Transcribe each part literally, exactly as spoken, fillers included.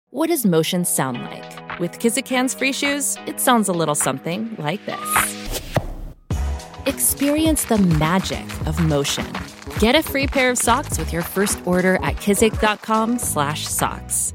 What does motion sound like? With Kizikans free shoes, it sounds a little something like this. Experience the magic of motion. Get a free pair of socks with your first order at kizik.com slash socks.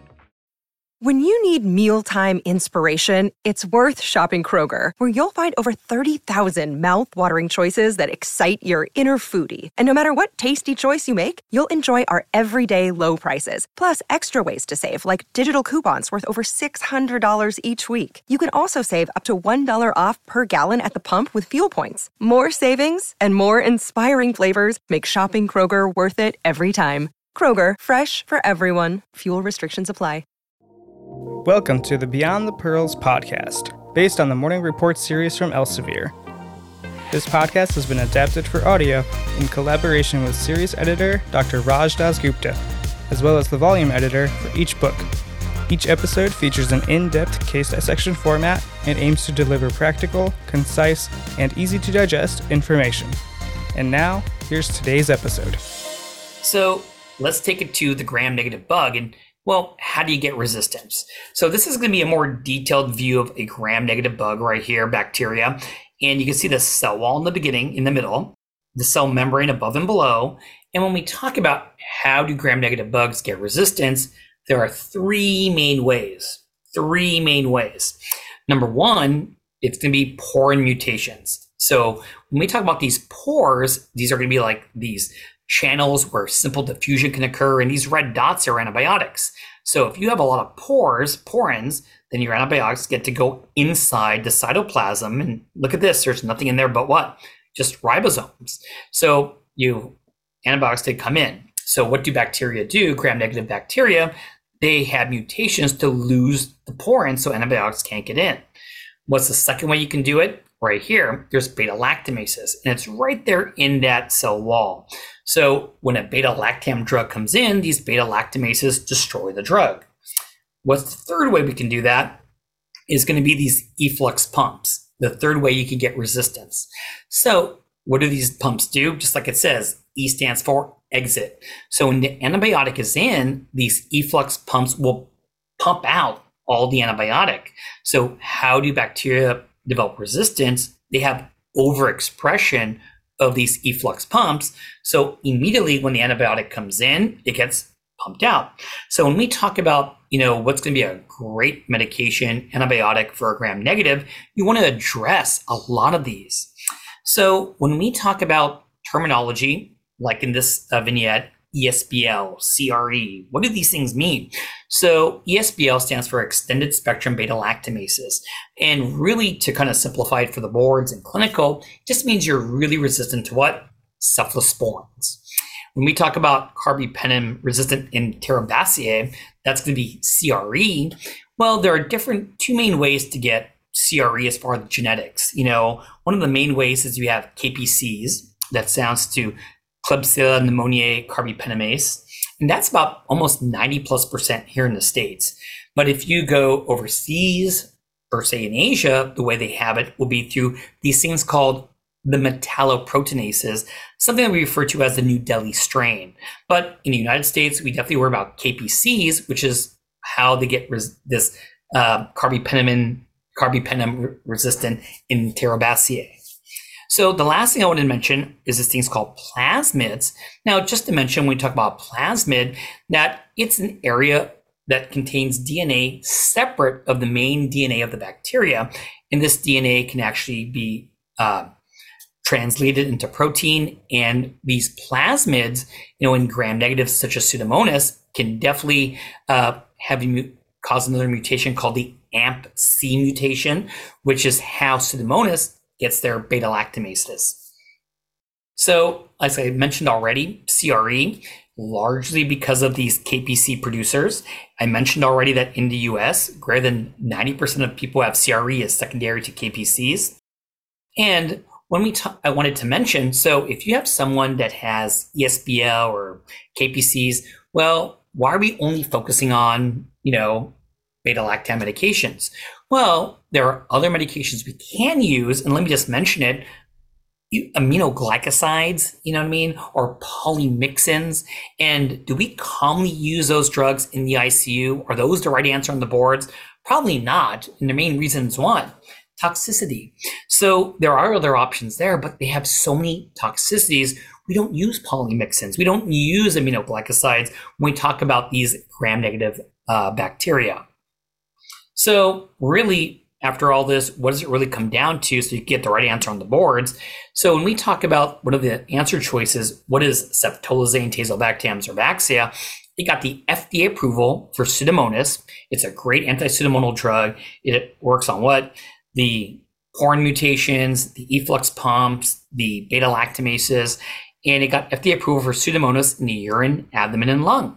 When you need mealtime inspiration, it's worth shopping Kroger, where you'll find over thirty thousand mouth-watering choices that excite your inner foodie. And no matter what tasty choice you make, you'll enjoy our everyday low prices, plus extra ways to save, like digital coupons worth over six hundred dollars each week. You can also save up to one dollar off per gallon at the pump with fuel points. More savings and more inspiring flavors make shopping Kroger worth it every time. Kroger, fresh for everyone. Fuel restrictions apply. Welcome to the Beyond the Pearls podcast, based on the Morning Report series from Elsevier. This podcast has been adapted for audio in collaboration with series editor Doctor Raj Dasgupta, as well as the volume editor for each book. Each episode features an in-depth case dissection format and aims to deliver practical, concise, and easy-to-digest information. And now, here's today's episode. So let's take it to the gram-negative bug and well, how do you get resistance? So this is going to be a more detailed view of a gram-negative bug right here, bacteria. And you can see the cell wall in the beginning, in the middle, the cell membrane above and below. And when we talk about how do gram-negative bugs get resistance, there are three main ways. Three main ways. Number one, it's going to be pore mutations. So when we talk about these pores, these are going to be like these channels where simple diffusion can occur, and these red dots are antibiotics. So if you have a lot of pores, porins, then your antibiotics get to go inside the cytoplasm. And look at this, there's nothing in there but what? Just ribosomes. So you antibiotics did come in. So what do bacteria do? Gram-negative bacteria, they have mutations to lose the porin so antibiotics can't get in. What's the second way you can do it? Right here, there's beta-lactamases, and it's right there in that cell wall. So when a beta-lactam drug comes in, these beta-lactamases destroy the drug. What's the third way we can do that is going to be these efflux pumps, the third way you can get resistance. So what do these pumps do? Just like it says, E stands for exit. So when the antibiotic is in, these efflux pumps will pump out all the antibiotic. So how do bacteria develop resistance? They have overexpression of these efflux pumps. So immediately when the antibiotic comes in, it gets pumped out. So when we talk about, you know, what's going to be a great medication, antibiotic for a gram-negative, you want to address a lot of these. So when we talk about terminology, like in this uh, vignette, E S B L, C R E, what do these things mean? So E S B L stands for extended spectrum beta-lactamases. And really, to kind of simplify it for the boards and clinical, it just means you're really resistant to what? Cephalosporins. When we talk about carbapenem resistant Enterobaceae, that's going to be C R E. Well, there are different two main ways to get C R E as far as the genetics. You know, one of the main ways is you have K P Cs. That sounds to Klebsiella pneumoniae carbapenemase, and that's about almost ninety plus percent here in the States. But if you go overseas, or say in Asia, the way they have it will be through these things called the metalloproteinases, something that we refer to as the New Delhi strain. But in the United States, we definitely worry about K P Cs, which is how they get res- this uh, carbapenem, carbapenem resistant Enterobaceae. So the last thing I want to mention is this thing's called plasmids. Now, just to mention, when we talk about plasmid, that it's an area that contains D N A separate of the main D N A of the bacteria. And this D N A can actually be uh, translated into protein. And these plasmids, you know, in gram-negatives such as Pseudomonas, can definitely uh, have a, cause another mutation called the A M P C mutation, which is how Pseudomonas gets their beta-lactamases. So, as I mentioned already, C R E, largely because of these K P C producers. I mentioned already that in the U S, greater than ninety percent of people who have C R E as secondary to K P Cs. And when we ta- I wanted to mention, so if you have someone that has E S B L or K P Cs, well, why are we only focusing on, you know, beta-lactam medications? Well, there are other medications we can use, and let me just mention it. aminoglycosides, you know what I mean, or polymyxins. And do we commonly use those drugs in the I C U? Are those the right answer on the boards? Probably not. And the main reason is what? Toxicity. So there are other options there, but they have so many toxicities. We don't use polymyxins. We don't use aminoglycosides when we talk about these gram-negative uh, bacteria. So really, after all this, what does it really come down to so you get the right answer on the boards? So when we talk about what are the answer choices, what is ceftolozane, tazobactam, Zerbaxia? It got the F D A approval for Pseudomonas. It's a great anti-pseudomonal drug. It works on what? The porn mutations, the efflux pumps, the beta-lactamases, and it got F D A approval for Pseudomonas in the urine, abdomen, and lung.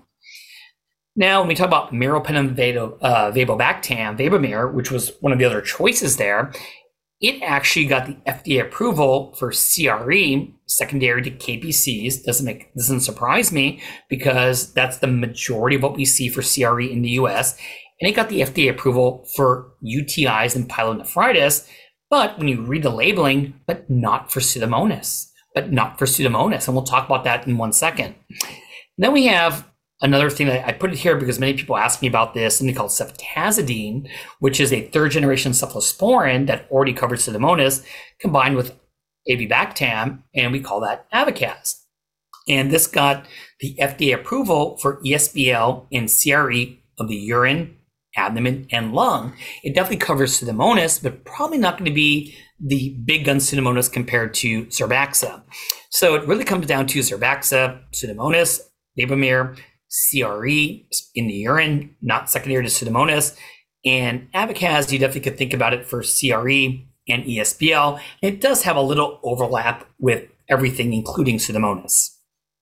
Now, when we talk about meropenem uh, vaborbactam, Vabomere, which was one of the other choices there, it actually got the F D A approval for C R E, secondary to K P Cs. Doesn't make doesn't surprise me because that's the majority of what we see for C R E in the U S. And it got the F D A approval for U T Is and pyelonephritis. But when you read the labeling, but not for Pseudomonas, but not for Pseudomonas, and we'll talk about that in one second. Then we have another thing that I put it here because many people ask me about this, something called ceftazidime, which is a third generation cephalosporin that already covers Pseudomonas combined with avibactam, and we call that Avacaz. And this got the F D A approval for E S B L and C R E of the urine, abdomen, and lung. It definitely covers Pseudomonas, but probably not going to be the big gun Pseudomonas compared to Zerbaxa. So it really comes down to Zerbaxa, Pseudomonas, Vabomere, C R E in the urine, not secondary to Pseudomonas, and Avacaz, you definitely could think about it for C R E and E S B L. And it does have a little overlap with everything, including Pseudomonas.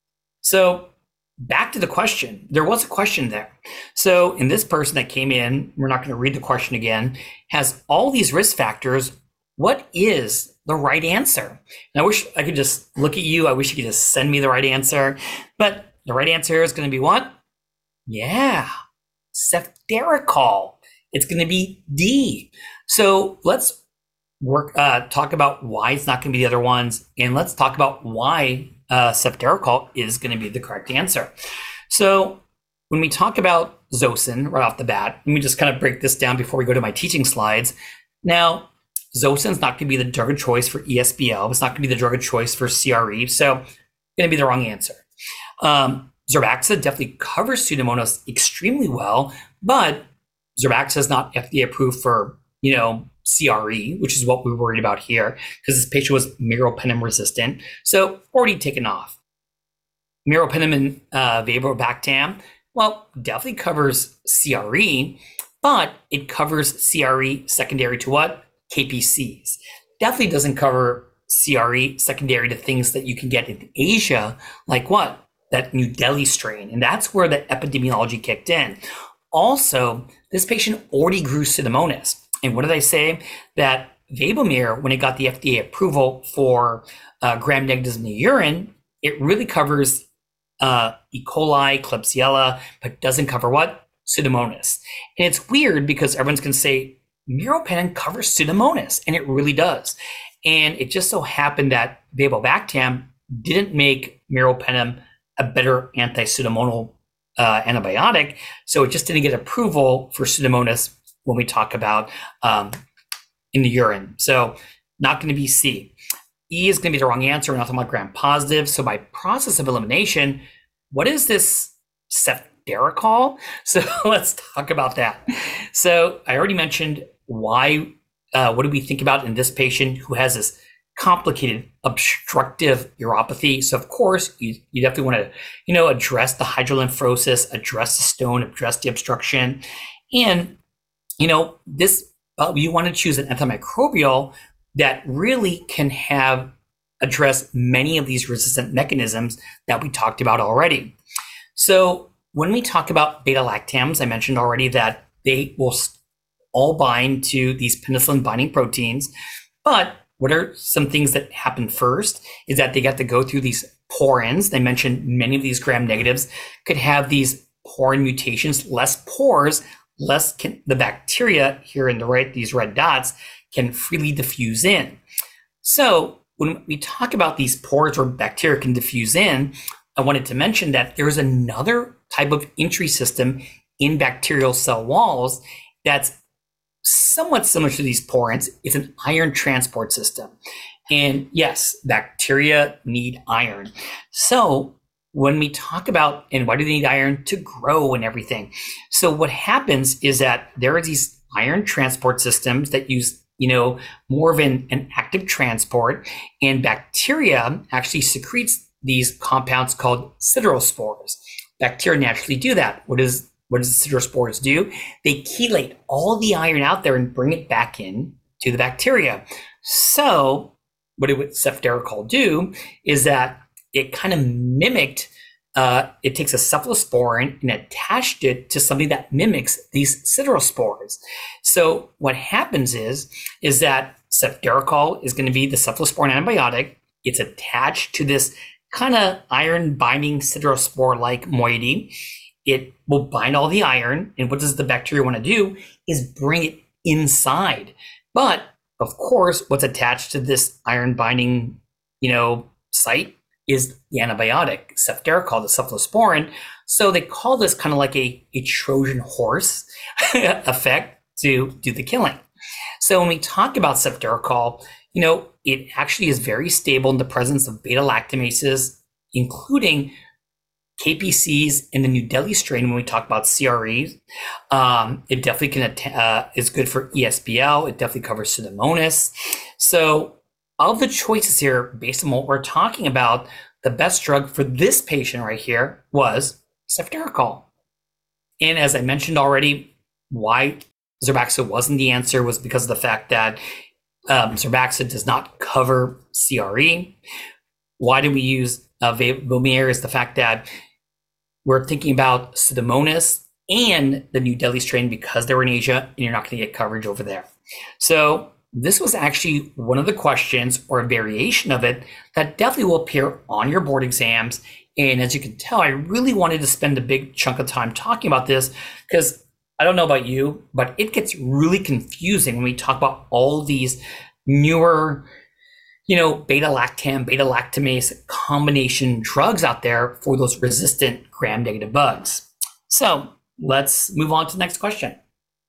So back to the question. There was a question there. So in this person that came in, we're not going to read the question again, has all these risk factors. What is the right answer? And I wish I could just look at you. I wish you could just send me the right answer. But the right answer is going to be what? Yeah, ceftriaxone. It's going to be D. So let's work, uh, talk about why it's not going to be the other ones, and let's talk about why uh, ceftriaxone is going to be the correct answer. So when we talk about Zosyn right off the bat, let me just kind of break this down before we go to my teaching slides. Now, Zosyn is not going to be the drug of choice for E S B L. It's not going to be the drug of choice for C R E. So going to be the wrong answer. Um, Zerbaxa definitely covers Pseudomonas extremely well, but Zerbaxa is not F D A approved for, you know, C R E, which is what we were worried about here, because this patient was meropenem resistant. So already taken off. Meropenem and uh, vaborbactam, well, definitely covers C R E, but it covers C R E secondary to what? K P Cs. Definitely doesn't cover C R E secondary to things that you can get in Asia, like what? That New Delhi strain. And that's where the epidemiology kicked in. Also, this patient already grew Pseudomonas. And what did I say? That Vabomere, when it got the F D A approval for uh, gram-negatives in the urine, it really covers uh, E. coli, Klebsiella, but doesn't cover what? Pseudomonas. And it's weird because everyone's going to say, meropenem covers Pseudomonas, and it really does. And it just so happened that vaborbactam didn't make meropenem a better anti-pseudomonal uh, antibiotic, so it just didn't get approval for Pseudomonas when we talk about um, in the urine. So not going to be C. E is going to be the wrong answer. We're not talking about gram-positive. So by process of elimination, what is this ceftriaxone? So let's talk about that. So I already mentioned why, uh, what do we think about in this patient who has this complicated obstructive uropathy. So of course, you, you definitely want to, you know, address the hydrolymphosis, address the stone, address the obstruction. And, you know, this, uh, you want to choose an antimicrobial that really can have address many of these resistant mechanisms that we talked about already. So when we talk about beta-lactams, I mentioned already that they will all bind to these penicillin binding proteins, but what are some things that happen first is that they got to go through these porins. They mentioned many of these gram-negatives could have these porin mutations, less pores, less can, the bacteria here in the right, these red dots can freely diffuse in. So when we talk about these pores where bacteria can diffuse in, I wanted to mention that there's another type of entry system in bacterial cell walls that's somewhat similar to these porins. It's an iron transport system. And yes, bacteria need iron. So when we talk about, and why do they need iron? To grow and everything. So what happens is that there are these iron transport systems that use, you know, more of an, an active transport, and bacteria actually secretes these compounds called siderospores. Bacteria naturally do that. What does what does the siderospores do? They chelate all the iron out there and bring it back in to the bacteria. So what it would ceftoracal do is that it kind of mimicked, uh, it takes a cephalosporin and attached it to something that mimics these siderospores. So what happens is, is that ceftoracal is going to be the cephalosporin antibiotic. It's attached to this kind of iron binding siderospore-like moiety. It will bind all the iron. And what does the bacteria want to do is bring it inside. But of course, what's attached to this iron binding, you know, site is the antibiotic, ceftoracal, the cephalosporin. So they call this kind of like a, a Trojan horse effect to do the killing. So when we talk about ceftoracal, you know, it actually is very stable in the presence of beta-lactamases, including K P Cs in the New Delhi strain. When we talk about C R Es, um, it definitely can uh, is good for E S B L. It definitely covers Pseudomonas. So of the choices here, based on what we're talking about, the best drug for this patient right here was ceftoracal. And as I mentioned already, why Zerbaxa wasn't the answer was because of the fact that um, Zerbaxa does not cover C R E. Why do we use uh, Vomir is the fact that we're thinking about Pseudomonas and the New Delhi strain because they're in Asia, and you're not going to get coverage over there. So this was actually one of the questions, or a variation of it, that definitely will appear on your board exams. And as you can tell, I really wanted to spend a big chunk of time talking about this because I don't know about you, but it gets really confusing when we talk about all these newer, you know, beta-lactam, beta-lactamase combination drugs out there for those resistant gram-negative bugs. So let's move on to the next question.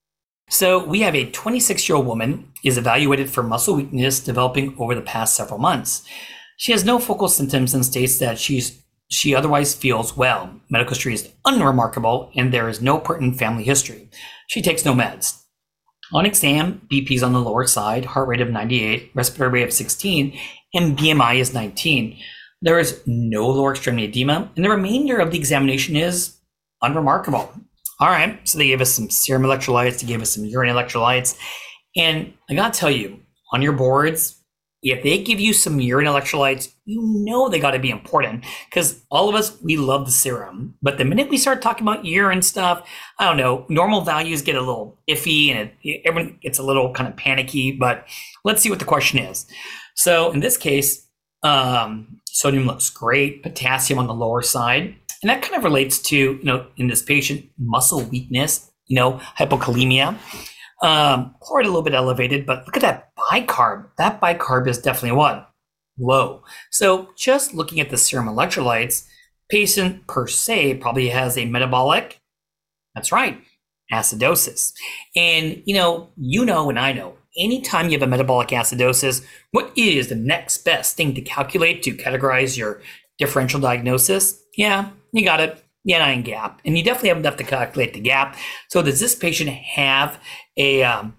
So we have a twenty-six-year-old woman is evaluated for muscle weakness developing over the past several months. She has no focal symptoms and states that she's she otherwise feels well. Medical history is unremarkable, and there is no pertinent family history. She takes no meds. On exam, B P is on the lower side, heart rate of ninety-eight, respiratory rate of sixteen, and B M I is nineteen. There is no lower extremity edema, and the remainder of the examination is unremarkable. All right, so they gave us some serum electrolytes, they gave us some urine electrolytes, and I gotta tell you, on your boards, if they give you some urine electrolytes, you know they gotta be important, because all of us, we love the serum, but the minute we start talking about urine stuff, I don't know, normal values get a little iffy, and it, everyone gets a little kind of panicky, but let's see what the question is. So in this case, um, sodium looks great, potassium on the lower side. And that kind of relates to, you know, in this patient, muscle weakness, you know, hypokalemia. Um, chloride a little bit elevated, but look at that bicarb. That bicarb is definitely what? Low. So just looking at the serum electrolytes, patient per se probably has a metabolic, that's right, acidosis. And, you know, you know and I know, anytime you have a metabolic acidosis, what is the next best thing to calculate to categorize your differential diagnosis? Yeah, you got it, the anion gap. And you definitely have enough to calculate the gap. So does this patient have a, um,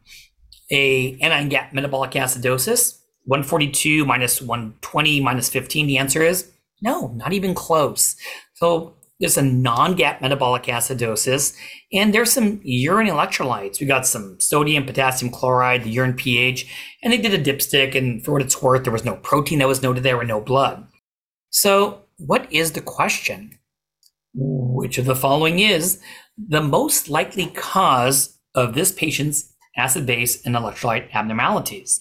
a anion gap metabolic acidosis? one forty-two minus one twenty minus fifteen, the answer is no, not even close. So there's a non-gap metabolic acidosis, and there's some urine electrolytes. We got some sodium, potassium chloride, the urine pH, and they did a dipstick, and for what it's worth, there was no protein that was noted there and no blood. So what is the question? Which of the following is the most likely cause of this patient's acid base and electrolyte abnormalities?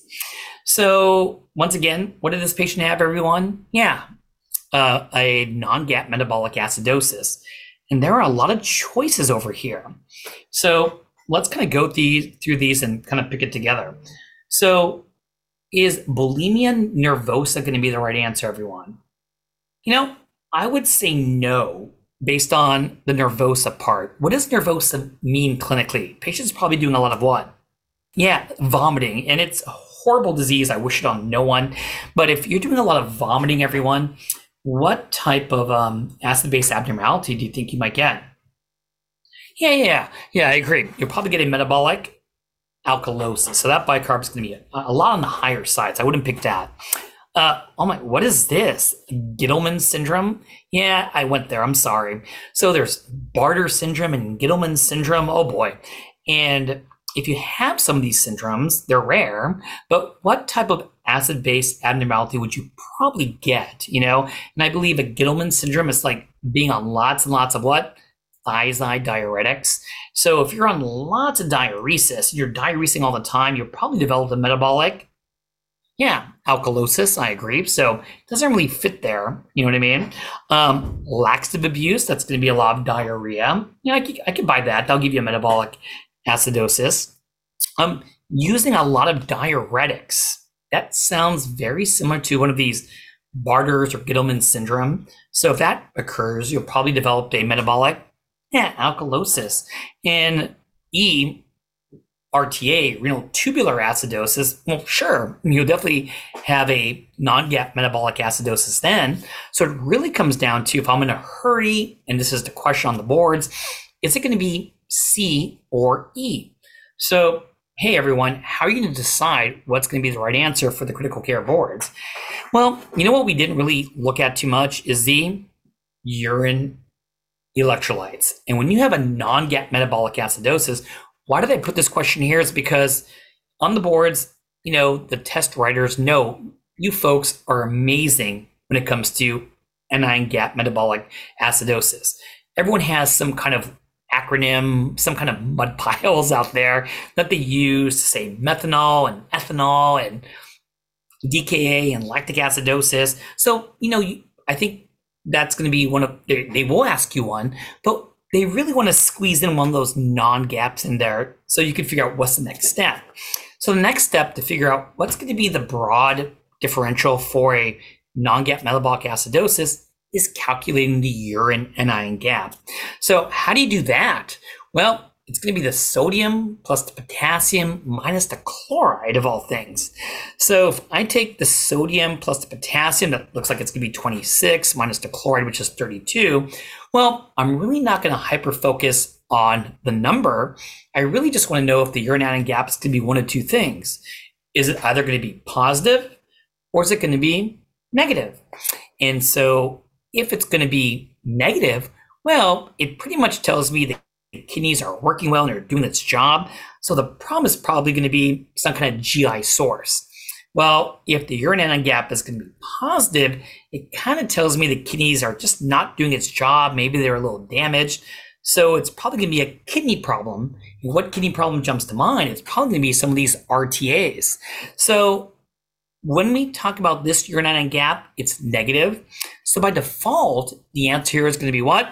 So once again, what did this patient have, everyone? Yeah, uh, a non-gap metabolic acidosis. And there are a lot of choices over here. So let's kind of go these, through these and kind of pick it together. So is bulimia nervosa going to be the right answer, everyone? You know, I would say no, based on the nervosa part. What does nervosa mean clinically? Patients probably doing a lot of what? Yeah, vomiting. And it's a horrible disease. I wish it on no one. But if you're doing a lot of vomiting, everyone, what type of um, acid-base abnormality do you think you might get? Yeah, yeah, yeah, yeah, I agree. You'll probably get a metabolic alkalosis. So that bicarb is going to be a, a lot on the higher side. So I wouldn't pick that. Uh, oh my, what is this? Gittleman syndrome? Yeah, I went there. I'm sorry. So there's Bartter syndrome and Gittleman syndrome. Oh boy. And if you have some of these syndromes, they're rare, but what type of acid-base abnormality would you probably get, you know? And I believe a Gittleman syndrome is like being on lots and lots of what? Thiazide diuretics. So if you're on lots of diuresis, you're diuresing all the time, you'll probably develop a metabolic, yeah, alkalosis, I agree. So it doesn't really fit there, you know what I mean? Um, laxative abuse, that's going to be a lot of diarrhea. Yeah, I could, I could buy that. That'll give you a metabolic acidosis. Um, using a lot of diuretics. That sounds very similar to one of these Barter's or Gittleman syndrome. So if that occurs, you'll probably develop a metabolic, yeah, alkalosis. And E, R T A, renal tubular acidosis, well, sure, you'll definitely have a non-gap metabolic acidosis then. So it really comes down to, if I'm in a hurry, and this is the question on the boards, is it going to be C or E? So, hey everyone, how are you going to decide what's going to be the right answer for the critical care boards? Well, you know what we didn't really look at too much is the urine electrolytes. And when you have a non-gap metabolic acidosis, why did I put this question here? Is because on the boards, you know, the test writers know you folks are amazing when it comes to anion gap metabolic acidosis. Everyone has some kind of acronym, some kind of mud piles out there that they use to say methanol and ethanol and D K A and lactic acidosis. So, you know, I think that's going to be one of, they, they will ask you one, but they really want to squeeze in one of those non-gaps in there so you can figure out what's the next step. So the next step to figure out what's going to be the broad differential for a non-gap metabolic acidosis is calculating the urine anion gap. So how do you do that? Well, it's going to be the sodium plus the potassium minus the chloride of all things. So if I take the sodium plus the potassium, that looks like it's going to be twenty-six minus the chloride, which is thirty-two. Well, I'm really not going to hyper focus on the number. I really just want to know if the urine anion gap is going to be one of two things. Is it either going to be positive or is it going to be negative? And so if it's going to be negative, well, it pretty much tells me that the kidneys are working well and they're doing its job. So the problem is probably going to be some kind of G I source. Well, if the urine anion gap is going to be positive, it kind of tells me the kidneys are just not doing its job. Maybe they're a little damaged. So it's probably going to be a kidney problem. And what kidney problem jumps to mind? It's probably going to be some of these R T As. So when we talk about this urine anion gap, it's negative. So by default, the answer here is going to be what?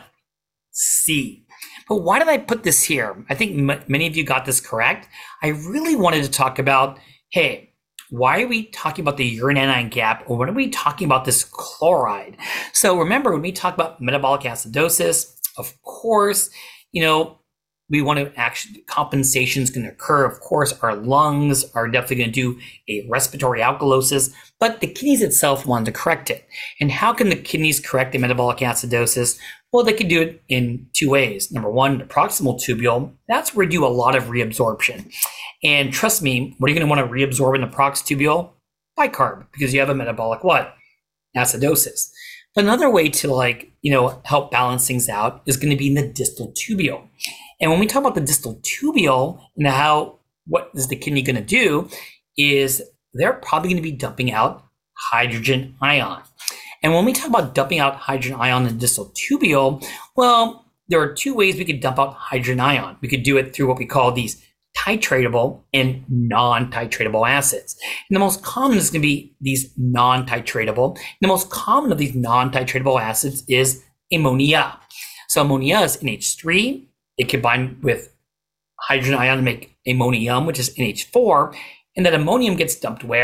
C. But why did I put this here? I think m- many of you got this correct. I really wanted to talk about, hey, why are we talking about the urine anion gap, or when are we talking about this chloride? So remember, when we talk about metabolic acidosis, of course, you know, we want to actually, compensation is going to occur. Of course, our lungs are definitely going to do a respiratory alkalosis, but the kidneys itself want to correct it. And how can the kidneys correct a metabolic acidosis? Well, they can do it in two ways. Number one, the proximal tubule, that's where we do a lot of reabsorption. And trust me, what are you going to want to reabsorb in the prox tubule? Bicarb, because you have a metabolic what? Acidosis. But another way to, like, you know, help balance things out is going to be in the distal tubule. And when we talk about the distal tubule and how, what is the kidney going to do, is they're probably going to be dumping out hydrogen ion. And when we talk about dumping out hydrogen ion in the distal tubule, well, there are two ways we could dump out hydrogen ion. We could do it through what we call these titratable and non-titratable acids. And the most common is going to be these non-titratable. The most common of these non-titratable acids is ammonia. So ammonia is N H three. It combined with hydrogen ion to make ammonium, which is N H four. And that ammonium gets dumped where?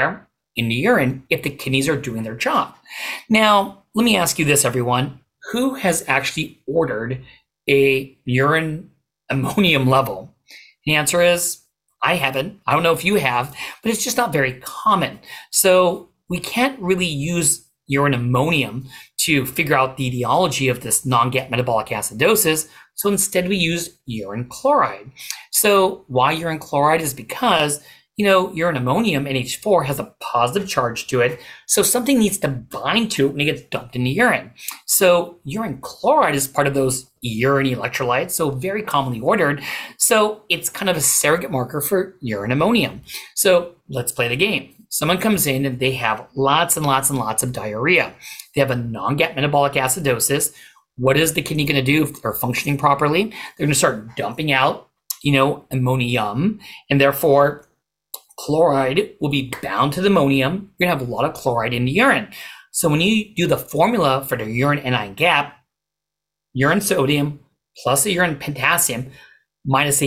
in the urine if the kidneys are doing their job. Now, let me ask you this, everyone. Who has actually ordered a urine ammonium level? The answer is, I haven't. I don't know if you have, but it's just not very common. So we can't really use urine ammonium to figure out the etiology of this non-GAP metabolic acidosis. So instead we use urine chloride. So why urine chloride is because, you know, urine ammonium, N H four, has a positive charge to it. So something needs to bind to it when it gets dumped in the urine. So urine chloride is part of those urine electrolytes, so very commonly ordered. So it's kind of a surrogate marker for urine ammonium. So let's play the game. Someone comes in and they have lots and lots and lots of diarrhea. They have a non-GAP metabolic acidosis. What is the kidney going to do if they're functioning properly? They're going to start dumping out, you know, ammonium, and therefore chloride will be bound to the ammonium. You're going to have a lot of chloride in the urine. So when you do the formula for the urine anion gap, urine sodium plus a urine potassium minus a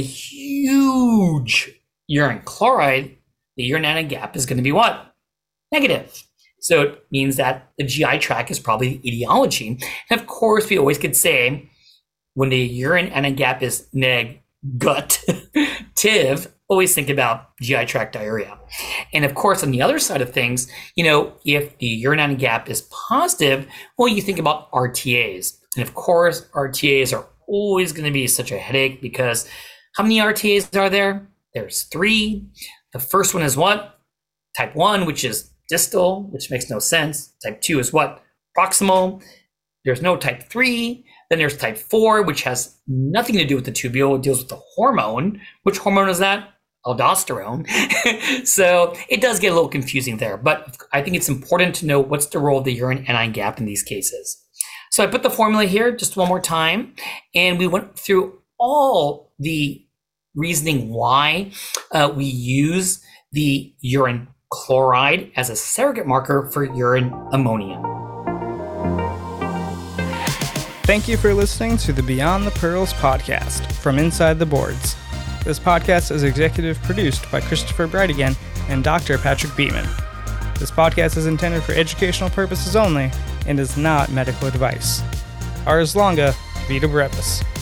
huge urine chloride, the urine anion gap is going to be what? Negative. So it means that the G I tract is probably the etiology. And of course, we always could say when the urine anion gap is negative, always think about G I tract diarrhea. And of course, on the other side of things, you know, if the urine anion gap is positive, well, you think about R T As. And of course, R T As are always going to be such a headache because how many R T As are there? There's three. The first one is what? Type one, which is distal, which makes no sense. Type two is what? Proximal. There's no type three. Then there's type four, which has nothing to do with the tubule. It deals with the hormone. Which hormone is that? Aldosterone. So it does get a little confusing there, but I think it's important to know what's the role of the urine anion gap in these cases. So I put the formula here just one more time, and we went through all the reasoning why uh, we use the urine chloride as a surrogate marker for urine ammonium. Thank you for listening to the Beyond the Pearls podcast from Inside the Boards. This podcast is executive produced by Christopher Brightigan and Doctor Patrick Beeman. This podcast is intended for educational purposes only and is not medical advice. Ars longa, vita brevis.